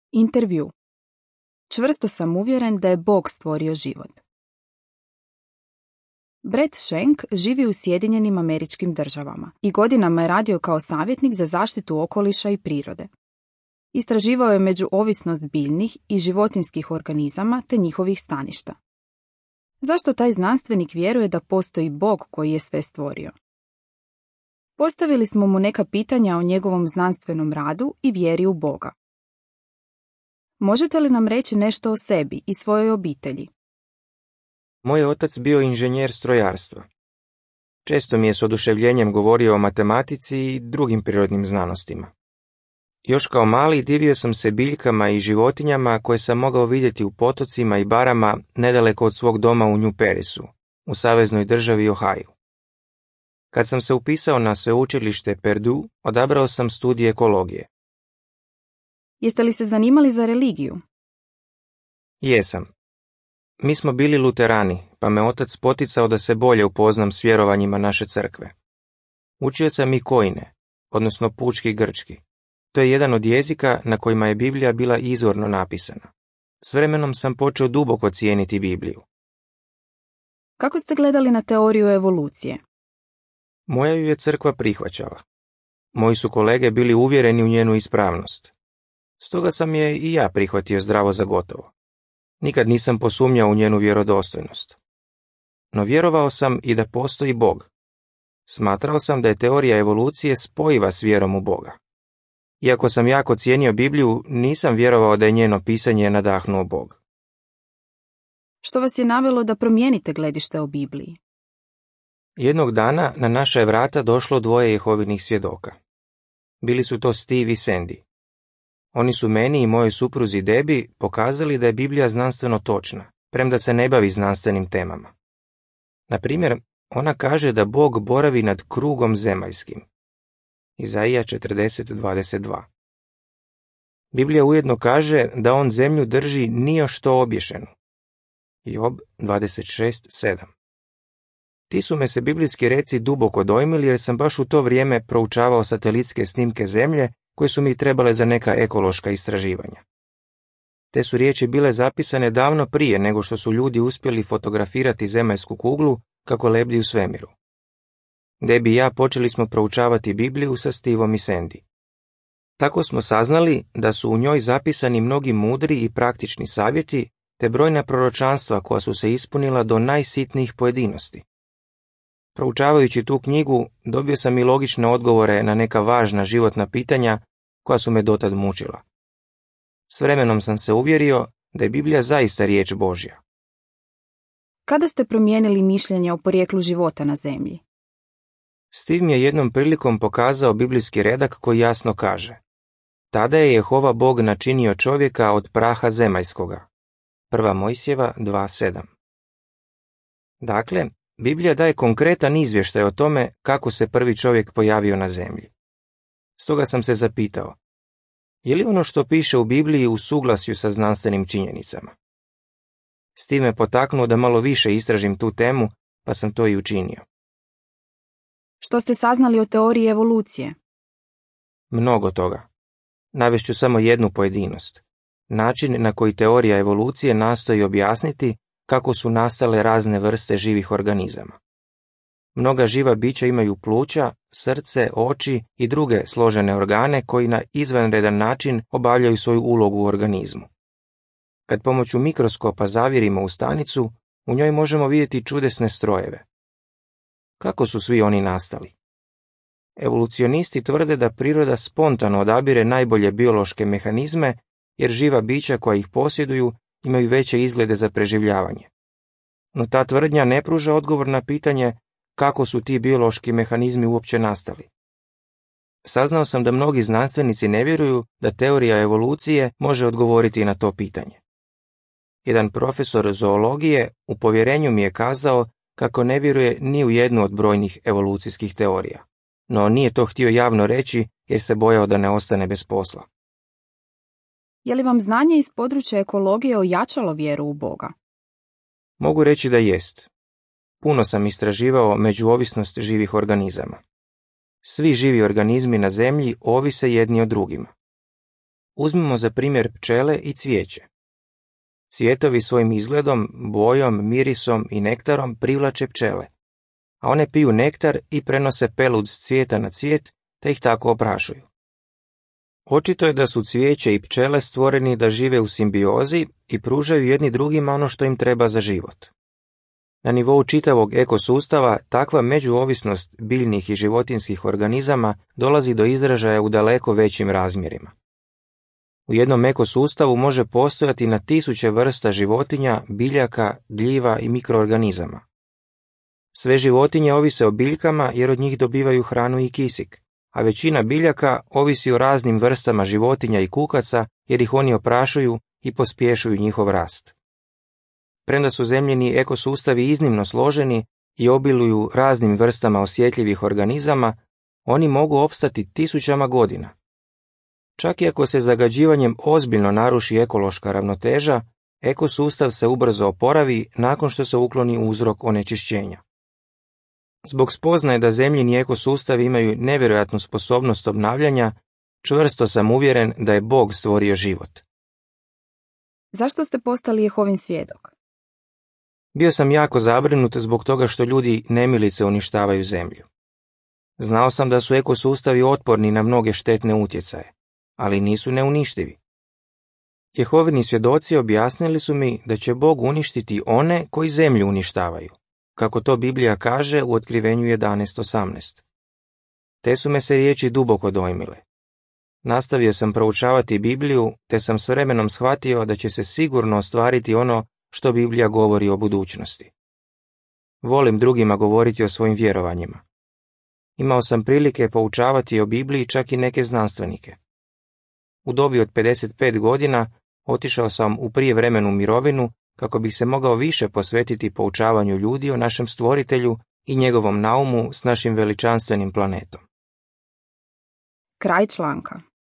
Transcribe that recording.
Intervju. Čvrsto sam uvjeren da je Bog stvorio život. Brett Schenk živi u Sjedinjenim Američkim Državama i godinama je radio kao savjetnik za zaštitu okoliša i prirode. Istraživao je međuovisnost biljnih i životinjskih organizama te njihovih staništa. Zašto taj znanstvenik vjeruje da postoji Bog koji je sve stvorio? Postavili smo mu neka pitanja o njegovom znanstvenom radu i vjeri u Boga. Možete li nam reći nešto o sebi i svojoj obitelji? Moj otac bio inženjer strojarstva. Često mi je s oduševljenjem govorio o matematici i drugim prirodnim znanostima. Još kao mali divio sam se biljkama i životinjama koje sam mogao vidjeti u potocima i barama nedaleko od svog doma u New Parisu, u saveznoj državi Ohio. Kad sam se upisao na sveučilište Purdue, odabrao sam studij ekologije. Jeste li se zanimali za religiju? Jesam. Mi smo bili luterani, pa me otac poticao da se bolje upoznam s vjerovanjima naše crkve. Učio sam i koine, odnosno pučki grčki. To je jedan od jezika na kojima je Biblija bila izvorno napisana. S vremenom sam počeo duboko cijeniti Bibliju. Kako ste gledali na teoriju evolucije? Moja ju je crkva prihvaćala. Moji su kolege bili uvjereni u njenu ispravnost. Stoga sam je i ja prihvatio zdravo za gotovo. Nikad nisam posumnjao u njenu vjerodostojnost. No vjerovao sam i da postoji Bog. Smatrao sam da je teorija evolucije spojiva s vjerom u Boga. Iako sam jako cijenio Bibliju, nisam vjerovao da je njeno pisanje nadahnuo Bog. Što vas je navelo da promijenite gledište o Bibliji? Jednog dana na naša je vrata došlo 2 Jehovinih svjedoka. Bili su to Steve i Sandy. Oni su meni i mojoj supruzi Debbie pokazali da je Biblija znanstveno točna, premda se ne bavi znanstvenim temama. Na primjer, ona kaže da Bog boravi nad krugom zemaljskim. Izaija 40:22. Biblija ujedno kaže da on zemlju drži nijošto obješenu. Job 26:7. Ti su me se biblijski reci duboko dojmili jer sam baš u to vrijeme proučavao satelitske snimke zemlje koje su mi trebale za neka ekološka istraživanja. Te su riječi bile zapisane davno prije nego što su ljudi uspjeli fotografirati zemaljsku kuglu kako lebdi u svemiru. Debbie i ja počeli smo proučavati Bibliju sa Stevom i Sandy. Tako smo saznali da su u njoj zapisani mnogi mudri i praktični savjeti te brojna proročanstva koja su se ispunila do najsitnijih pojedinosti. Proučavajući tu knjigu, dobio sam i logične odgovore na neka važna životna pitanja koja su me dotad mučila. S vremenom sam se uvjerio da je Biblija zaista riječ Božja. Kada ste promijenili mišljenje o porijeklu života na zemlji? Steve mi je jednom prilikom pokazao biblijski redak koji jasno kaže: Tada je Jehova Bog načinio čovjeka od praha zemaljskoga. 1. Mojsijeva 2:7. Dakle, Biblija daje konkretan izvještaj o tome kako se prvi čovjek pojavio na zemlji. Stoga sam se zapitao, je li ono što piše u Bibliji u suglasju sa znanstvenim činjenicama? S time potaknuo da malo više istražim tu temu, pa sam to i učinio. Što ste saznali o teoriji evolucije? Mnogo toga. Navest ću samo jednu pojedinost. Način na koji teorija evolucije nastoji objasniti kako su nastale razne vrste živih organizama. Mnoga živa bića imaju pluća, srce, oči i druge složene organe koji na izvanredan način obavljaju svoju ulogu u organizmu. Kad pomoću mikroskopa zavirimo u stanicu, u njoj možemo vidjeti čudesne strojeve. Kako su svi oni nastali? Evolucionisti tvrde da priroda spontano odabire najbolje biološke mehanizme jer živa bića koja ih posjeduju imaju veće izglede za preživljavanje. No ta tvrdnja ne pruža odgovor na pitanje kako su ti biološki mehanizmi uopće nastali. Saznao sam da mnogi znanstvenici ne vjeruju da teorija evolucije može odgovoriti na to pitanje. Jedan profesor zoologije u povjerenju mi je kazao kako ne vjeruje ni u jednu od brojnih evolucijskih teorija, no nije to htio javno reći jer se bojao da ne ostane bez posla. Je li vam znanje iz područja ekologije ojačalo vjeru u Boga? Mogu reći da jest. Puno sam istraživao međuovisnost živih organizama. Svi živi organizmi na zemlji ovise jedni o drugima. Uzmimo za primjer pčele i cvijeće. Cvjetovi svojim izgledom, bojom, mirisom i nektarom privlače pčele, a one piju nektar i prenose pelud s cvijeta na cvijet, te ih tako oprašuju. Očito je da su cvijeće i pčele stvoreni da žive u simbiozi i pružaju jedni drugima ono što im treba za život. Na nivou čitavog ekosustava takva međuovisnost biljnih i životinjskih organizama dolazi do izražaja u daleko većim razmjerima. U jednom ekosustavu može postojati na 1000 vrsta životinja, biljaka, gljiva i mikroorganizama. Sve životinje ovise o biljkama jer od njih dobivaju hranu i kisik, a većina biljaka ovisi o raznim vrstama životinja i kukaca jer ih oni oprašuju i pospješuju njihov rast. Premda su zemljini ekosustavi iznimno složeni i obiluju raznim vrstama osjetljivih organizama, oni mogu opstati 1000 godina. Čak i ako se zagađivanjem ozbiljno naruši ekološka ravnoteža, ekosustav se ubrzo oporavi nakon što se ukloni uzrok onečišćenja. Zbog spoznaje da zemljini ekosustavi imaju nevjerojatnu sposobnost obnavljanja, čvrsto sam uvjeren da je Bog stvorio život. Zašto ste postali Jehovin svjedok? Bio sam jako zabrinut zbog toga što ljudi nemilice uništavaju zemlju. Znao sam da su ekosustavi otporni na mnoge štetne utjecaje, ali nisu neuništivi. Jehovini svjedoci objasnili su mi da će Bog uništiti one koji zemlju uništavaju, kako to Biblija kaže u Otkrivenju 11:18. Te su me se riječi duboko dojmile. Nastavio sam proučavati Bibliju, te sam s vremenom shvatio da će se sigurno ostvariti ono što Biblija govori o budućnosti. Volim drugima govoriti o svojim vjerovanjima. Imao sam prilike poučavati o Bibliji čak i neke znanstvenike. U dobi od 55 godina otišao sam u prijevremenu mirovinu kako bih se mogao više posvetiti poučavanju ljudi o našem stvoritelju i njegovom naumu s našim veličanstvenim planetom. Kraj članka.